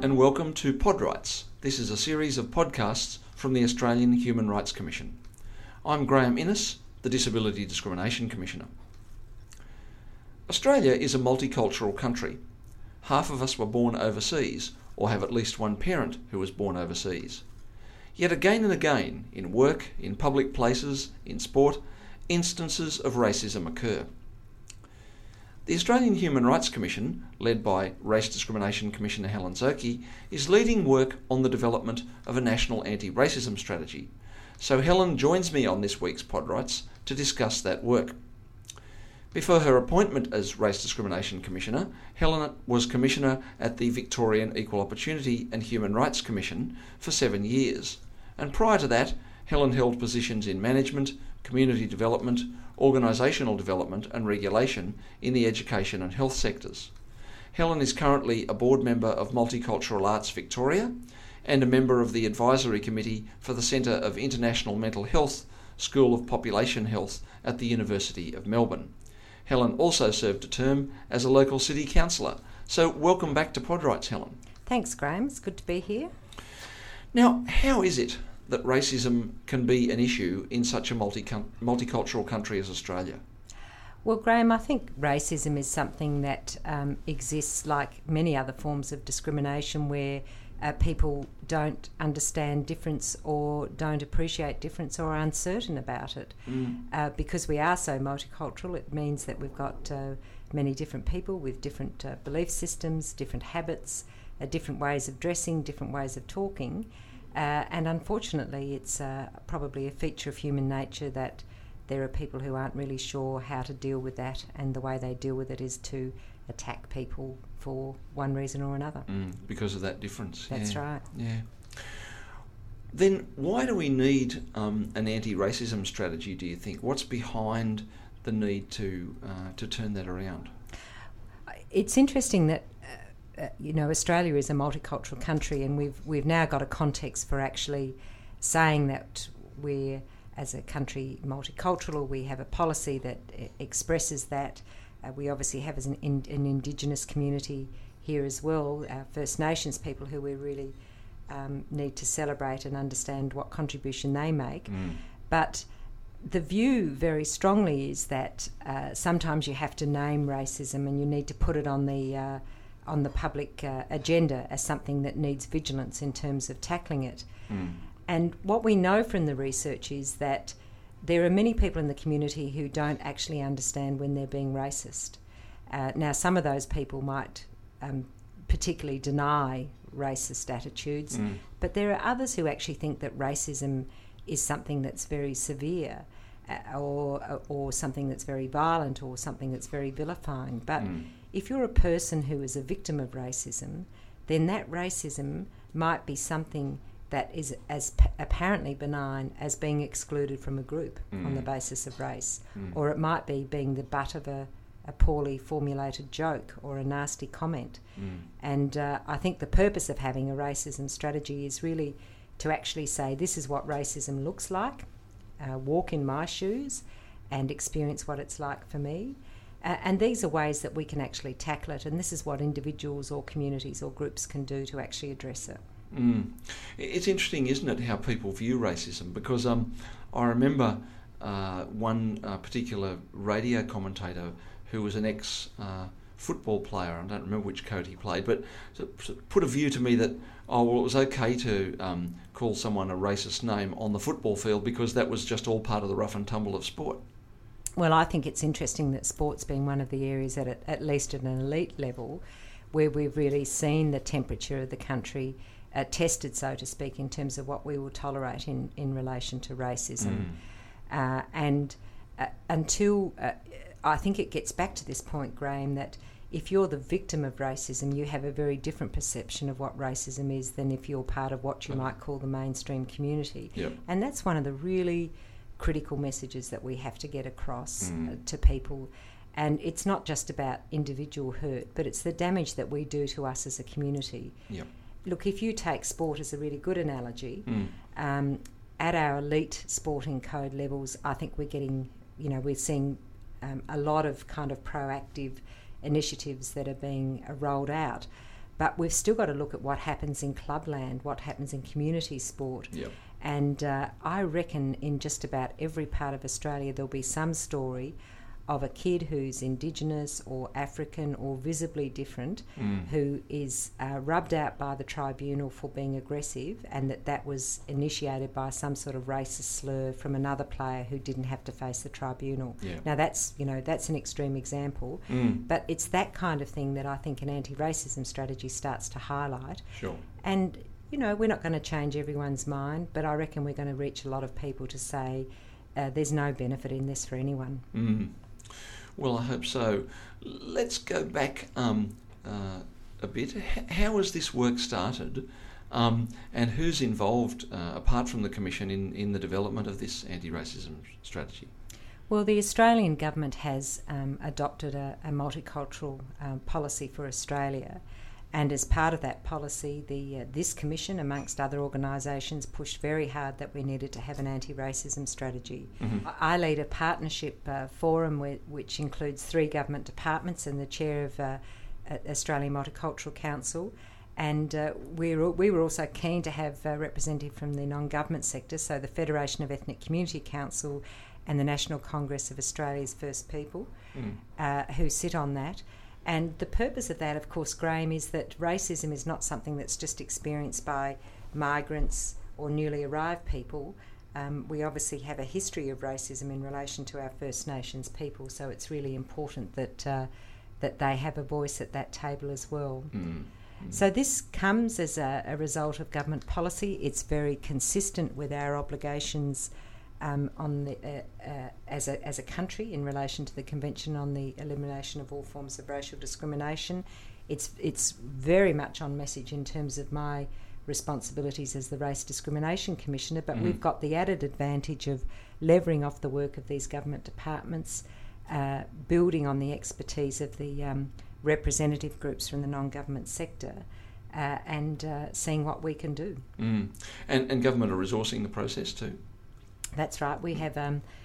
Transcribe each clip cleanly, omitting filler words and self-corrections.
and welcome to Pod Rights. This is a series of podcasts from the Australian Human Rights Commission. I'm Graham Innes, the Disability Discrimination Commissioner. Australia is a multicultural country. Half of us were born overseas, or have at least one parent who was born overseas. Yet again and again, in work, in public places, in sport, instances of racism occur. The Australian Human Rights Commission, led by Race Discrimination Commissioner Helen Zoke, is leading work on the development of a national anti-racism strategy. So Helen joins me on this week's Pod Rights to discuss that work. Before her appointment as Race Discrimination Commissioner, Helen was Commissioner at the Victorian Equal Opportunity and Human Rights Commission for 7 years. And prior to that, Helen held positions in management, community development, organisational development and regulation in the education and health sectors. Helen is currently a board member of Multicultural Arts Victoria and a member of the Advisory Committee for the Centre of International Mental Health, School of Population Health at the University of Melbourne. Helen also served a term as a local city councillor. So welcome back to Pod Rights, Helen. Thanks, Graham. It's good to be here. Now, how is it that racism can be an issue in such a multicultural country as Australia? Well, Graham, I think racism is something that exists like many other forms of discrimination where people don't understand difference or don't appreciate difference or are uncertain about it. Because we are so multicultural, it means that we've got many different people with different belief systems, different habits, different ways of dressing, different ways of talking. And unfortunately, it's probably a feature of human nature that there are people who aren't really sure how to deal with that, and the way they deal with it is to attack people for one reason or another. Because of that difference. That's right. Yeah. Then why do we need an anti-racism strategy, do you think? What's behind the need to turn that around? It's interesting that Australia is a multicultural country, and we've now got a context for actually saying that we're, as a country, multicultural. We have a policy that expresses that. We obviously have an Indigenous community here as well, First Nations people who we really need to celebrate and understand what contribution they make. But the view very strongly is that sometimes you have to name racism and you need to put it on the public agenda as something that needs vigilance in terms of tackling it. And what we know from the research is that there are many people in the community who don't actually understand when they're being racist. Now, some of those people might particularly deny racist attitudes, but there are others who actually think that racism is something that's very severe or something that's very violent or something that's very vilifying. But if you're a person who is a victim of racism, then that racism might be something that is as apparently benign as being excluded from a group on the basis of race. Or it might be being the butt of a poorly formulated joke or a nasty comment. And I think the purpose of having a racism strategy is really to actually say, this is what racism looks like, walk in my shoes and experience what it's like for me. And these are ways that we can actually tackle it, and this is what individuals or communities or groups can do to actually address it. It's interesting, isn't it, how people view racism? Because I remember one particular radio commentator who was an ex-football player, I don't remember which coat he played, but put a view to me that, it was okay to call someone a racist name on the football field because that was just all part of the rough and tumble of sport. Well, I think it's interesting that sports being one of the areas at least at an elite level, where we've really seen the temperature of the country tested, so to speak, in terms of what we will tolerate in relation to racism. And until I think it gets back to this point, Graham, that if you're the victim of racism, you have a very different perception of what racism is than if you're part of what you might call the mainstream community. And that's one of the really critical messages that we have to get across to people. And it's not just about individual hurt, but it's the damage that we do to us as a community. Look, if you take sport as a really good analogy, at our elite sporting code levels, I think we're getting, we're seeing a lot of kind of proactive initiatives that are being rolled out. But we've still got to look at what happens in clubland, what happens in community sport. Yep. And I reckon in just about every part of Australia there'll be some story of a kid who's Indigenous or African or visibly different who is rubbed out by the tribunal for being aggressive, and that was initiated by some sort of racist slur from another player who didn't have to face the tribunal. Yeah. Now that's an extreme example, but it's that kind of thing that I think an anti-racism strategy starts to highlight. Sure. And we're not going to change everyone's mind, but I reckon we're going to reach a lot of people to say there's no benefit in this for anyone. Well, I hope so. Let's go back a bit. How has this work started, and who's involved, apart from the Commission, in the development of this anti-racism strategy? Well, the Australian government has adopted a multicultural policy for Australia. And as part of that policy, this Commission, amongst other organisations, pushed very hard that we needed to have an anti-racism strategy. I lead a partnership forum which includes 3 government departments and the chair of Australian Multicultural Council. And we were also keen to have a representative from the non-government sector, so the Federation of Ethnic Community Council and the National Congress of Australia's First People, who sit on that. And the purpose of that, of course, Graham, is that racism is not something that's just experienced by migrants or newly arrived people. We obviously have a history of racism in relation to our First Nations people, so it's really important that they have a voice at that table as well. So this comes as a result of government policy. It's very consistent with our obligations as a country in relation to the Convention on the Elimination of All Forms of Racial Discrimination. It's very much on message in terms of my responsibilities as the Race Discrimination Commissioner, but we've got the added advantage of levering off the work of these government departments, building on the expertise of the representative groups from the non-government sector, and seeing what we can do. And government are resourcing the process too? That's right. We have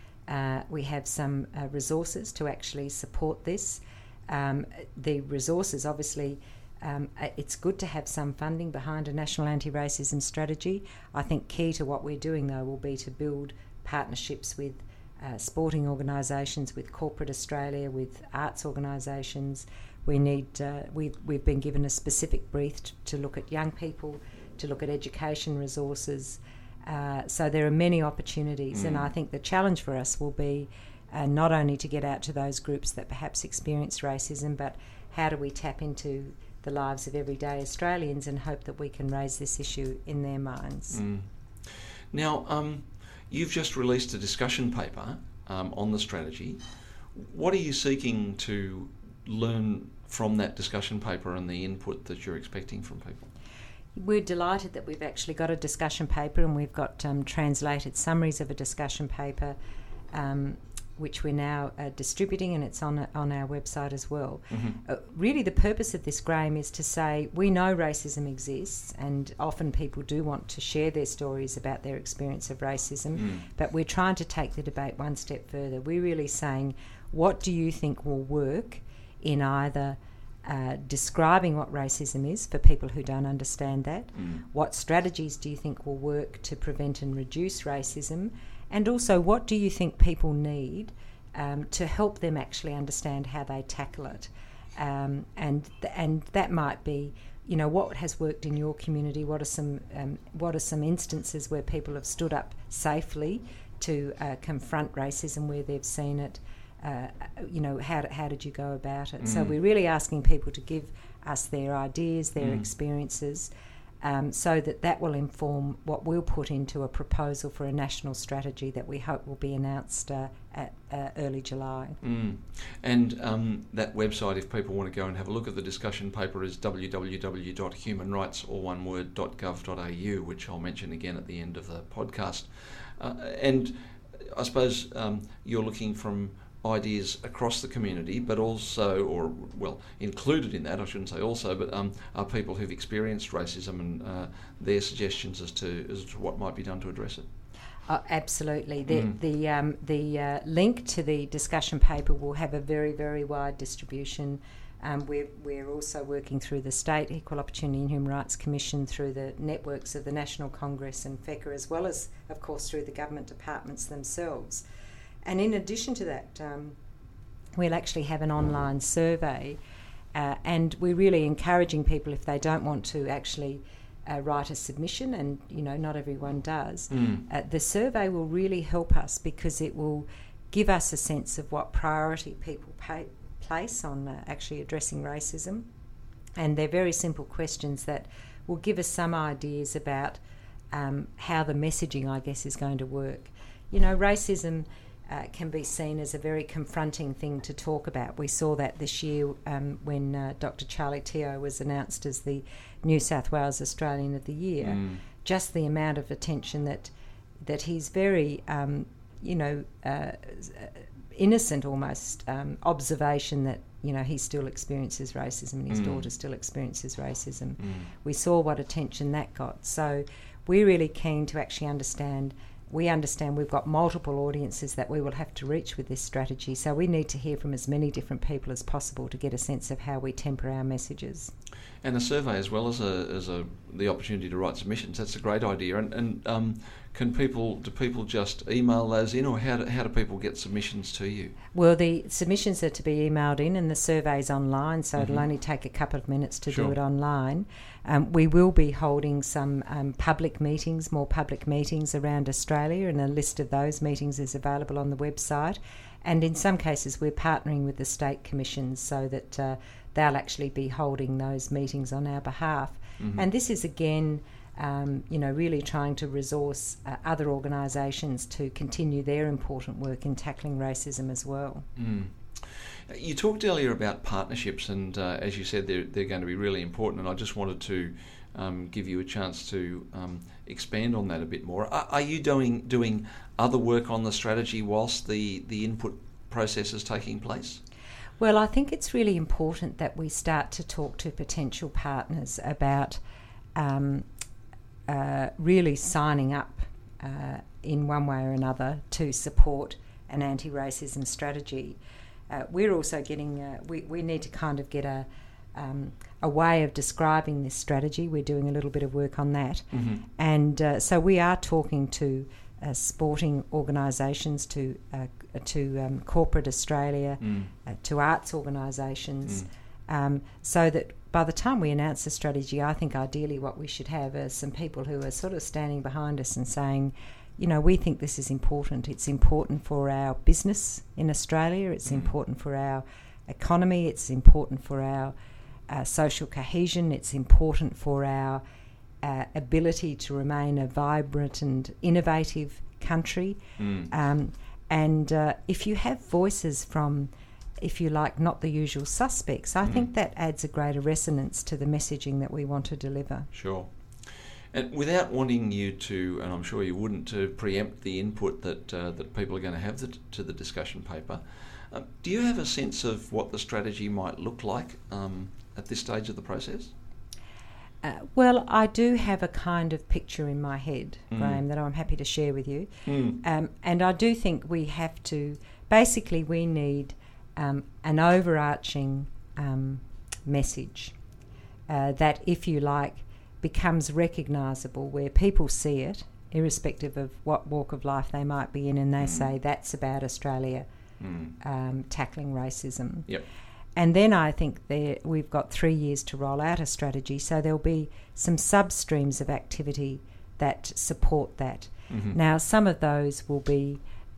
some resources to actually support this. The resources, obviously, it's good to have some funding behind a national anti-racism strategy. I think key to what we're doing, though, will be to build partnerships with sporting organisations, with corporate Australia, with arts organisations. We need. We've been given a specific brief to look at young people, to look at education resources. So there are many opportunities, and I think the challenge for us will be not only to get out to those groups that perhaps experience racism, but how do we tap into the lives of everyday Australians and hope that we can raise this issue in their minds. Now, you've just released a discussion paper on the strategy. What are you seeking to learn from that discussion paper and the input that you're expecting from people? We're delighted that we've actually got a discussion paper, and we've got translated summaries of a discussion paper, which we're now distributing, and it's on our website as well. Really, the purpose of this, Graham, is to say we know racism exists, and often people do want to share their stories about their experience of racism, but we're trying to take the debate one step further. We're really saying, what do you think will work in either describing what racism is for people who don't understand that? What strategies do you think will work to prevent and reduce racism? And also, what do you think people need to help them actually understand how they tackle it? And that might be, what has worked in your community? What are some instances where people have stood up safely to confront racism where they've seen it? How did you go about it? So we're really asking people to give us their ideas, their experiences, so that will inform what we'll put into a proposal for a national strategy that we hope will be announced at early July. And that website, if people want to go and have a look at the discussion paper, is www.humanrights.gov.au, which I'll mention again at the end of the podcast. And I suppose you're looking from ideas across the community, but also, included in that, I shouldn't say also, but are people who've experienced racism and their suggestions as to what might be done to address it. Absolutely. The link to the discussion paper will have a very, very wide distribution We're also working through the State Equal Opportunity and Human Rights Commission, through the networks of the National Congress and FECA, as well as, of course, through the government departments themselves. And in addition to that, we'll actually have an online survey, and we're really encouraging people, if they don't want to actually write a submission, and not everyone does, the survey will really help us, because it will give us a sense of what priority people place on actually addressing racism. And they're very simple questions that will give us some ideas about how the messaging, I guess, is going to work. Racism can be seen as a very confronting thing to talk about. We saw that this year when Dr. Charlie Teo was announced as the New South Wales Australian of the Year. Just the amount of attention that he's very, innocent almost observation that he still experiences racism, and his daughter still experiences racism. We saw what attention that got. So we're really keen to actually understand. We understand we've got multiple audiences that we will have to reach with this strategy, so we need to hear from as many different people as possible to get a sense of how we temper our messages. And a survey, as well as the opportunity to write submissions, that's a great idea. And do people just email those in, or how do people get submissions to you? Well, the submissions are to be emailed in, and the survey's online, so it'll only take a couple of minutes to do it online. We will be holding some more public meetings around Australia, and a list of those meetings is available on the website. And in some cases, we're partnering with the state commissions so that they'll actually be holding those meetings on our behalf. And this is, again, really trying to resource other organisations to continue their important work in tackling racism as well. You talked earlier about partnerships, and as you said, they're going to be really important, and I just wanted to give you a chance to expand on that a bit more. Are you doing other work on the strategy whilst the input process is taking place? Well, I think it's really important that we start to talk to potential partners about really signing up in one way or another to support an anti-racism strategy. We're also getting, we need to kind of get a way of describing this strategy. We're doing a little bit of work on that. And so we are talking to sporting organisations, to corporate Australia, to arts organisations, so that by the time we announce the strategy, I think ideally what we should have are some people who are sort of standing behind us and saying, we think this is important. It's important for our business in Australia. It's important for our economy. It's important for our social cohesion. It's important for our ability to remain a vibrant and innovative country. And if you have voices from, if you like, not the usual suspects, I think that adds a greater resonance to the messaging that we want to deliver. Sure. And without wanting you to, and I'm sure you wouldn't, to preempt the input that people are going to have to the discussion paper, do you have a sense of what the strategy might look like at this stage of the process? Well, I do have a kind of picture in my head, Graham, that I'm happy to share with you. And I do think we have to, basically we need an overarching message that, if you like, becomes recognisable, where people see it, irrespective of what walk of life they might be in, and they say, that's about Australia tackling racism. Yep. And then I think we've got 3 years to roll out a strategy, so there'll be some substreams of activity that support that. Now, some of those will be,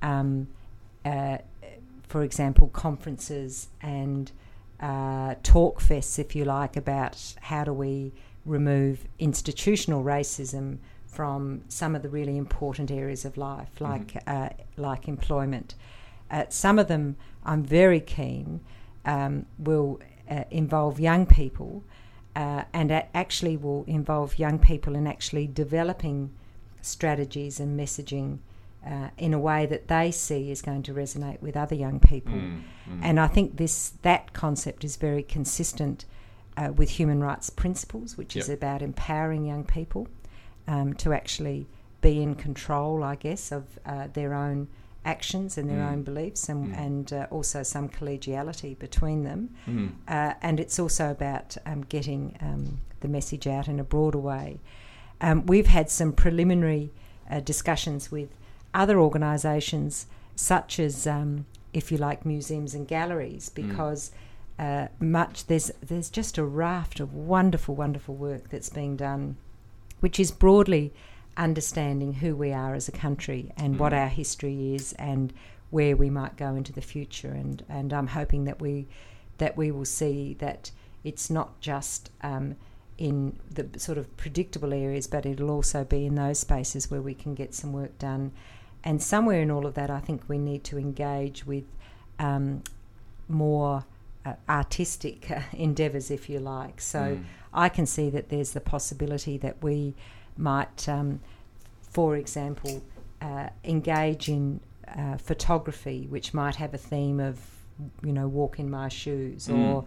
for example, conferences and talk fests, if you like, about how do we remove institutional racism from some of the really important areas of life, like employment. Some of them, I'm very keen, will involve young people, and actually will involve young people in actually developing strategies and messaging in a way that they see is going to resonate with other young people. And I think that concept is very consistent with human rights principles, which is about empowering young people to actually be in control, I guess, of their own actions and their own beliefs, and also some collegiality between them. And it's also about getting the message out in a broader way. We've had some preliminary discussions with other organisations, such as, if you like, museums and galleries, because there's just a raft of wonderful work that's being done, which is broadly understanding who we are as a country and what our history is and where we might go into the future. And I'm hoping that we will see that it's not just in the sort of predictable areas, but it'll also be in those spaces where we can get some work done. And somewhere in all of that, I think we need to engage with more artistic endeavours, if you like. So I can see that there's the possibility that we might, for example, engage in photography, which might have a theme of, walk in my shoes, or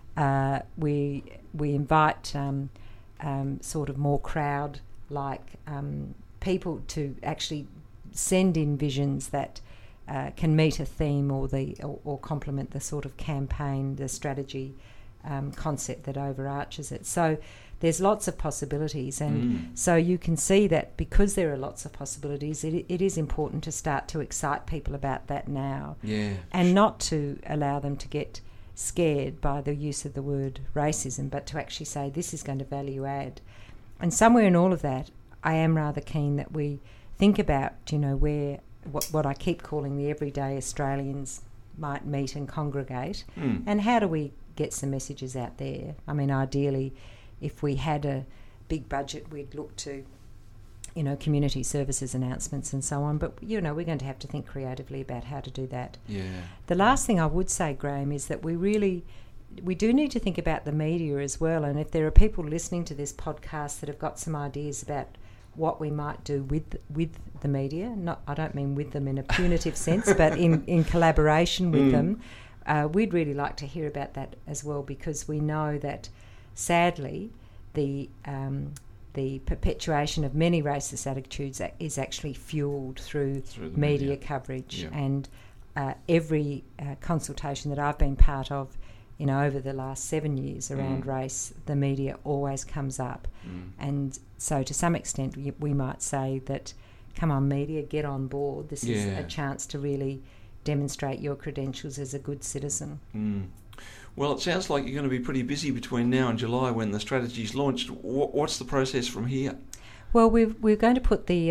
we invite sort of more crowd-like people to actually send in visions that can meet a theme or complement the sort of campaign, the strategy concept that overarches it. So there's lots of possibilities, and so you can see that because there are lots of possibilities, it is important to start to excite people about that now, and not to allow them to get scared by the use of the word racism, but to actually say this is going to value add. And somewhere in all of that, I am rather keen that we think about, where what I keep calling the everyday Australians might meet and congregate, and how do we get some messages out there. I mean, ideally, if we had a big budget, we'd look to, community services announcements and so on. But, we're going to have to think creatively about how to do that. Yeah. The last thing I would say, Graham, is that we do need to think about the media as well. And if there are people listening to this podcast that have got some ideas about what we might do with the media, I don't mean with them in a punitive sense, but in collaboration with them, we'd really like to hear about that as well, because we know that, sadly, the perpetuation of many racist attitudes is actually fuelled through the media coverage. And every consultation that I've been part of, over the last 7 years around race, the media always comes up. And so to some extent we might say that, come on media, get on board. This is a chance to really demonstrate your credentials as a good citizen. Well, it sounds like you're going to be pretty busy between now and July when the strategy's launched. What's the process from here? Well, we're going to put the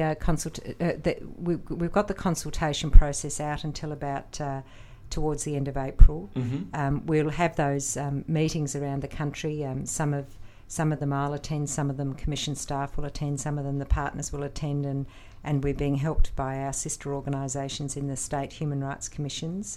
we've got the consultation process out until about towards the end of April. We'll have those meetings around the country. Some of them I'll attend, some of them Commission staff will attend, some of them the partners will attend, and we're being helped by our sister organisations in the state human rights commissions.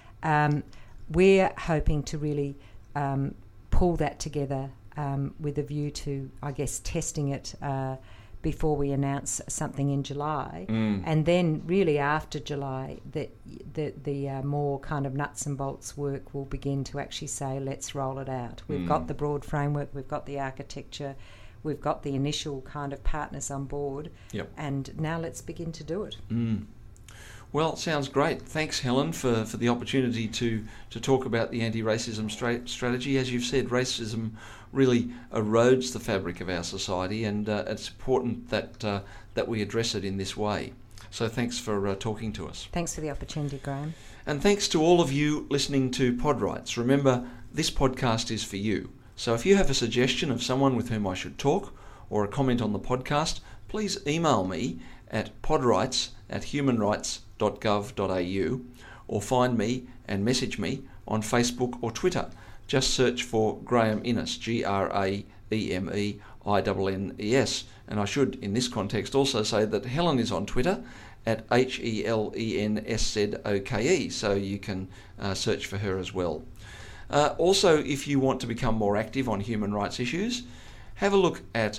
We're hoping to really pull that together with a view to, I guess, testing it before we announce something in July. And then really after July, the more kind of nuts and bolts work will begin to actually say, let's roll it out. We've got the broad framework, we've got the architecture, we've got the initial kind of partners on board, and now let's begin to do it. Well, sounds great. Thanks, Helen, for the opportunity to talk about the anti-racism strategy. As you've said, racism really erodes the fabric of our society, and it's important that we address it in this way. So thanks for talking to us. Thanks for the opportunity, Graham. And thanks to all of you listening to Pod Rights. Remember, this podcast is for you. So if you have a suggestion of someone with whom I should talk, or a comment on the podcast, please email me at podrights@humanrights.gov.au, or find me and message me on Facebook or Twitter. Just search for Graham Innes, GraemeInnes. And I should, in this context, also say that Helen is on Twitter at HELENSZOKE, so you can search for her as well. Also, if you want to become more active on human rights issues, have a look at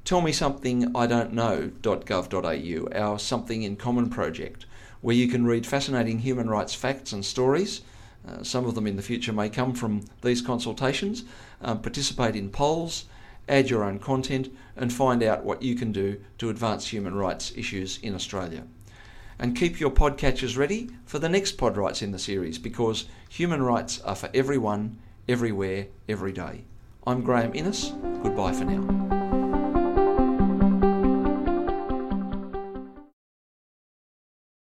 tellmesomethingidon'tknow.gov.au, our Something in Common project, where you can read fascinating human rights facts and stories. Some of them in the future may come from these consultations. Participate in polls, add your own content, and find out what you can do to advance human rights issues in Australia. And keep your podcatchers ready for the next Pod Rights in the series, because human rights are for everyone, everywhere, every day. I'm Graham Innes. Goodbye for now.